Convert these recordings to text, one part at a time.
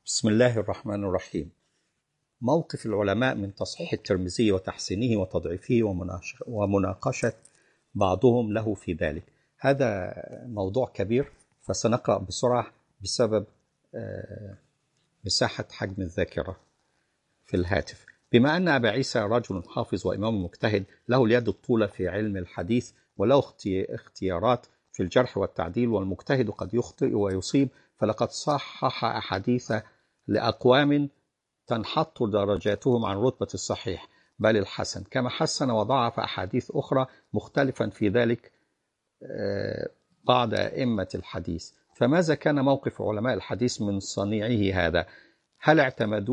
بسم الله الرحمن الرحيم. موقف العلماء من تصحيح الترمذي وتحسينه وتضعيفه ومناقشة بعضهم له في ذلك. هذا موضوع كبير، فسنقرأ بسرعة بسبب مساحة حجم الذاكرة في الهاتف. بما أن أبا عيسى رجل حافظ وإمام مجتهد له اليد الطولة في علم الحديث وله اختيارات في الجرح والتعديل، والمجتهد قد يخطئ ويصيب، فلقد صحح أحاديث لأقوام تنحط درجاتهم عن رتبة الصحيح بل الحسن، كما حسن وضعف أحاديث أخرى مختلفا في ذلك بعض أئمة الحديث. فماذا كان موقف علماء الحديث من صنيعه هذا؟ هل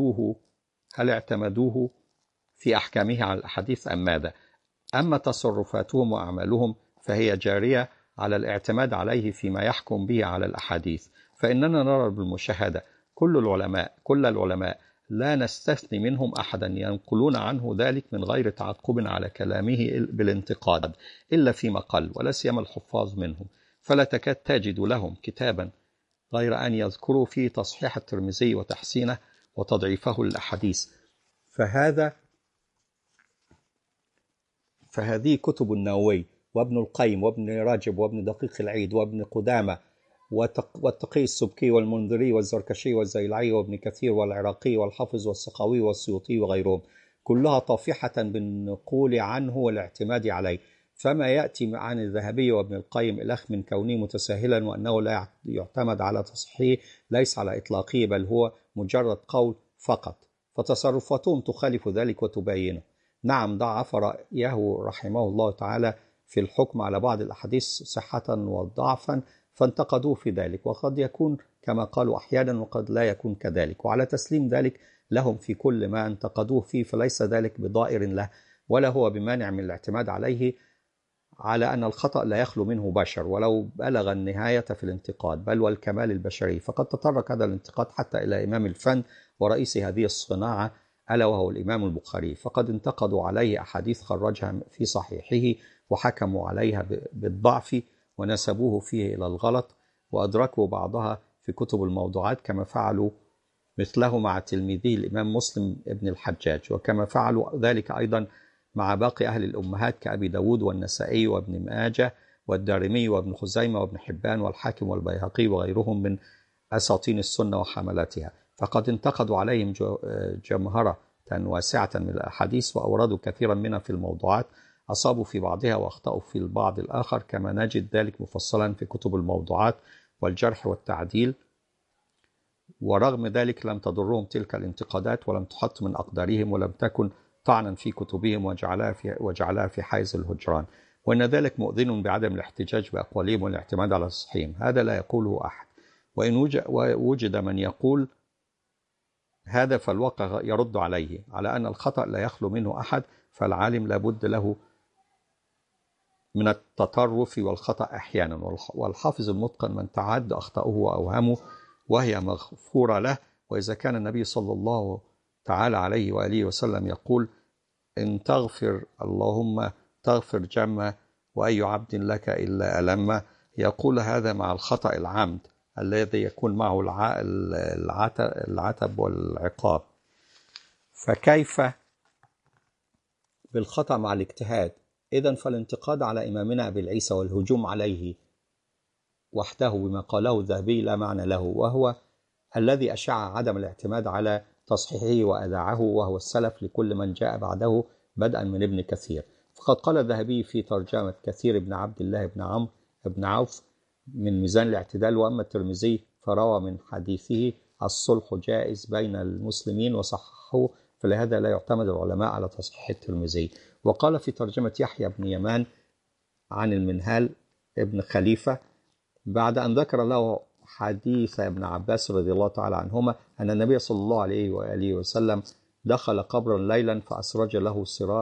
اعتمدوه في أحكامه على الأحاديث أم ماذا؟ أما تصرفاتهم وأعمالهم فهي جارية على الاعتماد عليه فيما يحكم به على الأحاديث. فإننا نرى بالمشاهدة كل العلماء لا نستثني منهم أحدا ينقلون عنه ذلك من غير تعقب على كلامه بالانتقاد إلا فيما قل، ولا سيما الحفاظ منهم، فلا تكاد تجد لهم كتابا غير أن يذكروا فيه تصحيح الترمذي وتحسينه وتضعيفه للأحاديث. فهذه كتب النووي وابن القيم وابن رجب وابن دقيق العيد وابن قدامة والتقي السبكي والمنذري والزركشي والزيلعي وابن كثير والعراقي والحافظ والسخاوي والسيوطي وغيرهم، كلها طافحة بالنقول عنه والاعتماد عليه. فما يأتي عن الذهبي وابن القيم الأخ من كونه متساهلا وأنه لا يعتمد على تصحيحه ليس على إطلاقه، بل هو مجرد قول فقط، فتصرفاتهم تخالف ذلك وتبينه. نعم، ضعف رأيه رحمه الله تعالى في الحكم على بعض الأحاديث صحة وضعفا، فانتقدوه في ذلك، وقد يكون كما قالوا أحيانا وقد لا يكون كذلك، وعلى تسليم ذلك لهم في كل ما انتقدوه فيه، فليس ذلك بضائر له ولا هو بمانع من الاعتماد عليه، على أن الخطأ لا يخلو منه بشر ولو بلغ النهاية في الانتقاد، بل والكمال البشري. فقد تطرق هذا الانتقاد حتى إلى إمام الفن ورئيس هذه الصناعة ألا وهو الإمام البخاري، فقد انتقدوا عليه أحاديث خرجها في صحيحه وحكموا عليها بالضعف ونسبوه فيه إلى الغلط، وأدركوا بعضها في كتب الموضوعات، كما فعلوا مثله مع تلميذه الإمام مسلم ابن الحجاج، وكما فعلوا ذلك أيضا مع باقي أهل الأمهات كأبي داود والنسائي وابن ماجه والدارمي وابن خزيمة وابن حبان والحاكم والبيهقي وغيرهم من أساطين السنة وحملاتها. فقد انتقدوا عليهم جمهرة واسعة من الأحاديث وأوردوا كثيرا منها في الموضوعات، أصابوا في بعضها وأخطأوا في البعض الآخر، كما نجد ذلك مفصلا في كتب الموضوعات والجرح والتعديل. ورغم ذلك لم تضرهم تلك الانتقادات ولم تحط من أقدارهم ولم تكن طعنا في كتبهم وجعلها في حيز الهجران، وإن ذلك مؤذن بعدم الاحتجاج بأقوالهم والاعتماد على تصحيحهم. هذا لا يقوله أحد، وإن وجد من يقول هذا فالواقع يرد عليه على أن الخطأ لا يخلو منه أحد، فالعالم لابد له من التطرف والخطأ أحيانا، والحافظ المتقن من تعد أخطأه وأوهمه وهي مغفورة له. وإذا كان النبي صلى الله تعالى عليه وآله وسلم يقول إن تغفر اللهم تغفر جمّ وأي عبد لك إلا ألم، يقول هذا مع الخطأ العمد الذي يكون معه العتب والعقاب، فكيف بالخطأ مع الاجتهاد؟ إذن فالانتقاد على إمامنا أبي العيسى والهجوم عليه وحده بما قاله الذهبي لا معنى له، وهو الذي أشاع عدم الاعتماد على تصحيحه وأذاعه، وهو السلف لكل من جاء بعده بدءا من ابن كثير. فقد قال الذهبي في ترجمة كثير بن عبد الله بن عمرو بن عوف من ميزان الاعتدال: وأما الترمذي فروى من حديثه الصلح جائز بين المسلمين وصححه، فلهذا لا يعتمد العلماء على تصحيح الترمذي. وقال في ترجمة يحيى بن يمان عن المنهال ابن خليفة بعد أن ذكر له حديث ابن عباس رضي الله تعالى عنهما أن النبي صلى الله عليه وآله وسلم دخل قبرا ليلا فأسرج له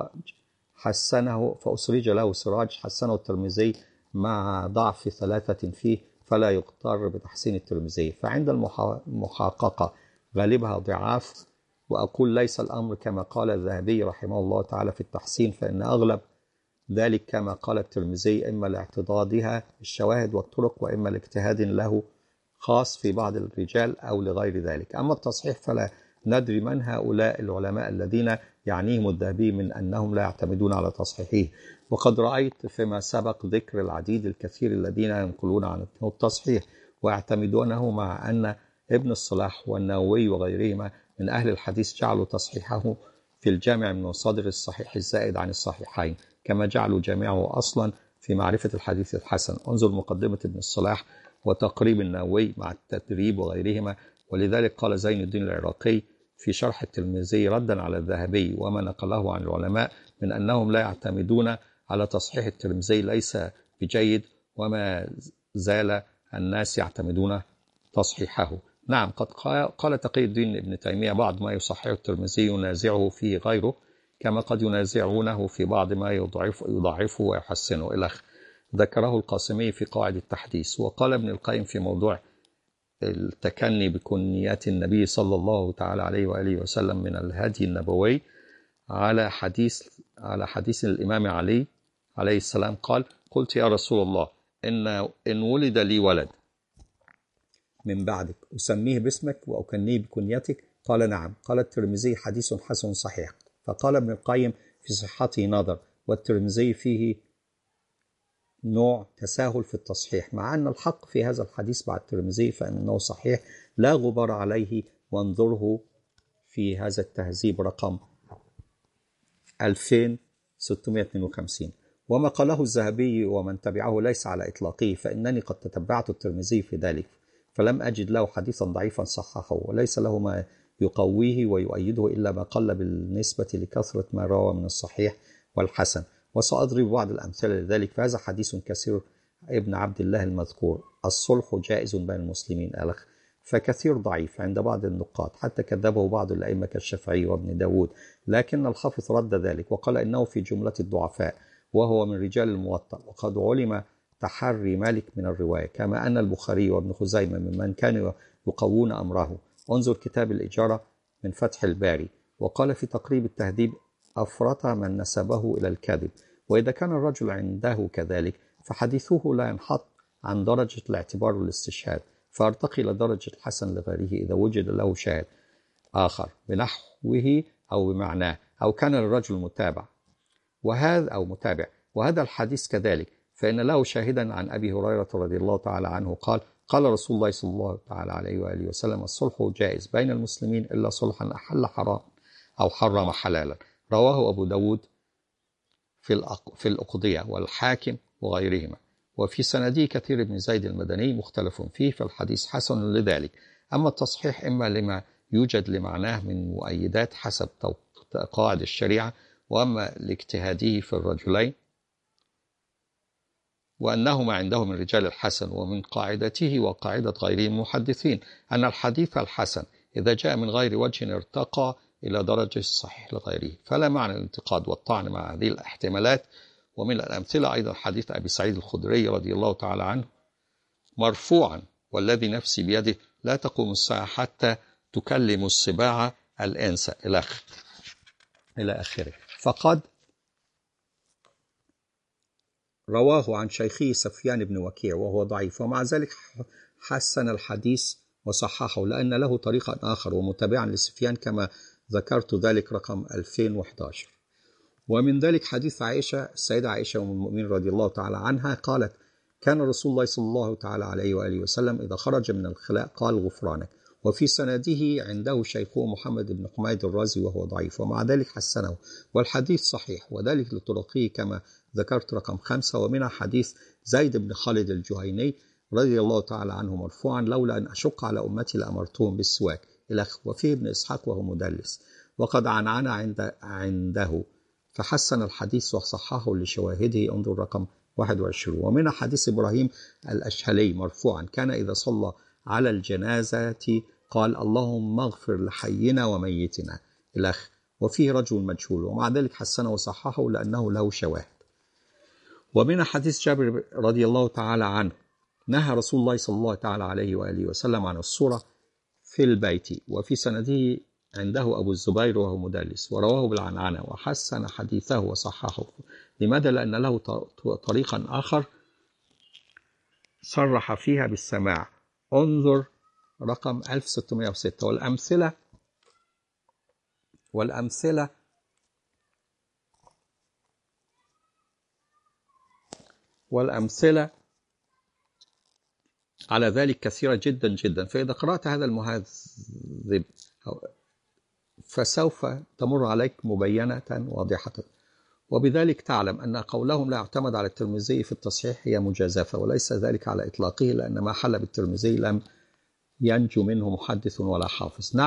سراج حسنه الترمذي مع ضعف 3 فيه، فلا يغتر بتحسين الترمذي. فعند المحققة غالبها ضعاف، وأقول ليس الأمر كما قال الذهبي رحمه الله تعالى في التحسين، فإن أغلب ذلك كما قال الترمذي إما لاعتضادها الشواهد والطرق، وإما لاجتهاد له خاص في بعض الرجال أو لغير ذلك. أما التصحيح فلا ندري من هؤلاء العلماء الذين يعنيهم الذهبي من أنهم لا يعتمدون على تصحيحه. وقد رأيت فيما سبق ذكر العديد الكثير الذين ينقلون عن التصحيح ويعتمدونه، مع أن ابن الصلاح والنووي وغيرهما من أهل الحديث جعلوا تصحيحه في الجامع من مصادر الصحيح الزائد عن الصحيحين، كما جعلوا جامعه أصلا في معرفة الحديث الحسن. انظر مقدمة ابن الصلاح وتقريب النووي مع التدريب وغيرهما. ولذلك قال زين الدين العراقي في شرح الترمذي ردا على الذهبي وما نقله عن العلماء من أنهم لا يعتمدون على تصحيح الترمذي ليس بجيد، وما زال الناس يعتمدون تصحيحه. نعم، قد قال تقي الدين ابن تيمية بعض ما يصحح الترمذي ينازعه فيه غيره، كما قد ينازعونه في بعض ما يضعفه ويحسنه إلى ذكره القاسمي في قواعد التحديث. وقال ابن القيم في موضوع التكني بكنيات النبي صلى الله تعالى عليه وآله وسلم من الهدي النبوي على حديث الإمام علي عليه السلام قال: قلت يا رسول الله إن ولد لي ولد من بعدك أسميه باسمك وأكنيه بكنيتك؟ قال: نعم. قال الترمذي: حديث حسن صحيح. فقال ابن القيم: في صحته نظر، والترمذي فيه نوع تساهل في التصحيح، مع أن الحق في هذا الحديث بعد الترمذي فإنه صحيح لا غبار عليه. وانظره في هذا التهذيب رقم 2652. وما قاله الذهبي ومن تبعه ليس على إطلاقه، فإنني قد تتبعت الترمذي في ذلك فلم أجد له حديثا ضعيفا صححه، وليس له ما يقويه ويؤيده إلا ما قل بالنسبة لكثرة ما روى من الصحيح والحسن. وسأضرب بعض الأمثلة لذلك. فهذا حديث كثير ابن عبد الله المذكور: الصلح جائز بين المسلمين ألخ، فكثير ضعيف عند بعض النقاد، حتى كذبه بعض الأئمة كالشافعي وابن داود، لكن الحافظ رد ذلك وقال إنه في جملة الضعفاء وهو من رجال الموطأ، وقد علم تحري مالك من الرواية، كما أن البخاري وابن خزيمة ممن كانوا يقوون أمره. انظر كتاب الإجارة من فتح الباري. وقال في تقريب التهذيب: أفرط من نسبه إلى الكذب، وإذا كان الرجل عنده كذلك فحديثه لا ينحط عن درجة الاعتبار والاستشهاد، فارتقي إلى درجة الحسن لغيره إذا وجد له شاهد آخر بنحوه أو بمعناه، أو كان للرجل متابع وهذا الحديث كذلك، فإن له شاهدا عن أبي هريرة رضي الله تعالى عنه قال: قال رسول الله صلى الله تعالى عليه وآله وسلم: الصلح جائز بين المسلمين إلا صلحا أحل حرام أو حرم حلالا. رواه أبو داود في الأقضية والحاكم وغيرهما. وفي سنده كثير بن زيد المدني مختلف فيه، فالحديث حسن لذلك. أما التصحيح إما لما يوجد لمعناه من مؤيدات حسب قواعد الشريعة، وأما لاجتهاده في الرجلين وأنهما عنده من رجال الحسن، ومن قاعدته وقاعدة غيره المحدثين أن الحديث الحسن إذا جاء من غير وجه ارتقى إلى درجة الصحيح لغيره، فلا معنى الانتقاد والطعن مع هذه الاحتمالات. ومن الأمثلة أيضا حديث أبي سعيد الخدري رضي الله تعالى عنه مرفوعا: والذي نفسي بيده لا تقوم الساعة حتى تكلم السباع الإنس إلى آخره. فقد رواه عن شيخه سفيان بن وكيع وهو ضعيف، ومع ذلك حسن الحديث وصححه لأن له طريقا آخر ومتابعا لسفيان، كما ذكرت ذلك رقم 2011. ومن ذلك حديث عائشة، السيدة عائشة أم المؤمنين رضي الله تعالى عنها قالت: كان رسول الله صلى الله تعالى عليه وآله وسلم إذا خرج من الخلاء قال: غفرانك. وفي سنده عنده شيخه محمد بن حميد الرازي وهو ضعيف، ومع ذلك حسنه، والحديث صحيح، وذلك لطرقه كما ذكرت رقم 5. ومنها حديث زيد بن خالد الجهيني رضي الله تعالى عنه مرفوعا: لولا أن أشق على أمتي لأمرتهم بالسواك إلى. وفيه ابن إسحاق وهو مدلس، وقد عنعن عنده فحسن الحديث وصححه لشواهده. انظر رقم 21. ومنها حديث إبراهيم الأشهلي مرفوعا: كان إذا صلى على الجنازة قال: اللهم اغفر لحينا وميتنا إلى. وفيه رجل مجهول، ومع ذلك حسنه وصححه لأنه له شواهد. ومن حديث جابر رضي الله تعالى عنه: نهى رسول الله صلى الله تعالى عليه وآله وسلم عن الصورة في البيت، وفي سنده عنده أبو الزبير وهو مدلس، ورواه بالعنعنة وحسن حديثه وصححه. لماذا؟ لأن له طريقا آخر صرح فيها بالسماع. انظر رقم 1606. والأمثلة على ذلك كثيرة جدا جدا. فإذا قرأت هذا المهذب فسوف تمر عليك مبينة واضحة، وبذلك تعلم أن قولهم لا يعتمد على الترمذي في التصحيح هي مجازفة، وليس ذلك على إطلاقه، لأن ما حل بالترمذي لم ينجو منه محدث ولا حافظ.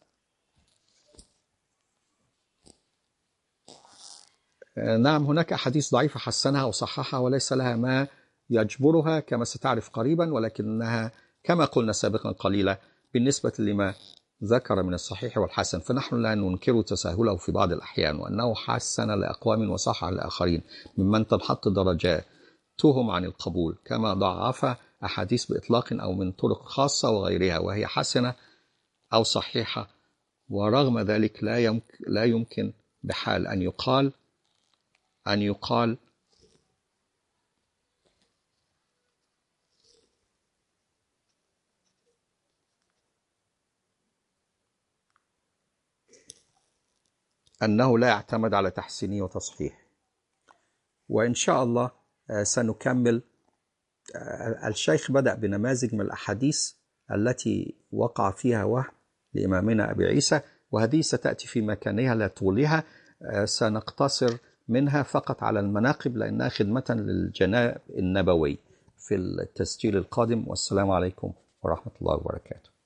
نعم، هناك أحاديث ضعيفة حسنها وصححها وليس لها ما يجبرها كما ستعرف قريبا، ولكنها كما قلنا سابقا قليلة بالنسبة لما ذكر من الصحيح والحسن، فنحن لا ننكر تساهله في بعض الأحيان، وأنه حسن لأقوام وصح لآخرين ممن تنحط درجاتهم عن القبول، كما ضعف أحاديث بإطلاق أو من طرق خاصة وغيرها وهي حسنة أو صحيحة. ورغم ذلك لا يمكن بحال أن يقال أنه لا يعتمد على تحسينه وتصحيحه. وإن شاء الله سنكمل. الشيخ بدأ بنماذج من الأحاديث التي وقع فيها وهم لإمامنا أبي عيسى، وهذه ستأتي في مكانها لا طولها. سنقتصر منها فقط على المناقب لأنها خدمة للجناب النبوي في التسجيل القادم. والسلام عليكم ورحمة الله وبركاته.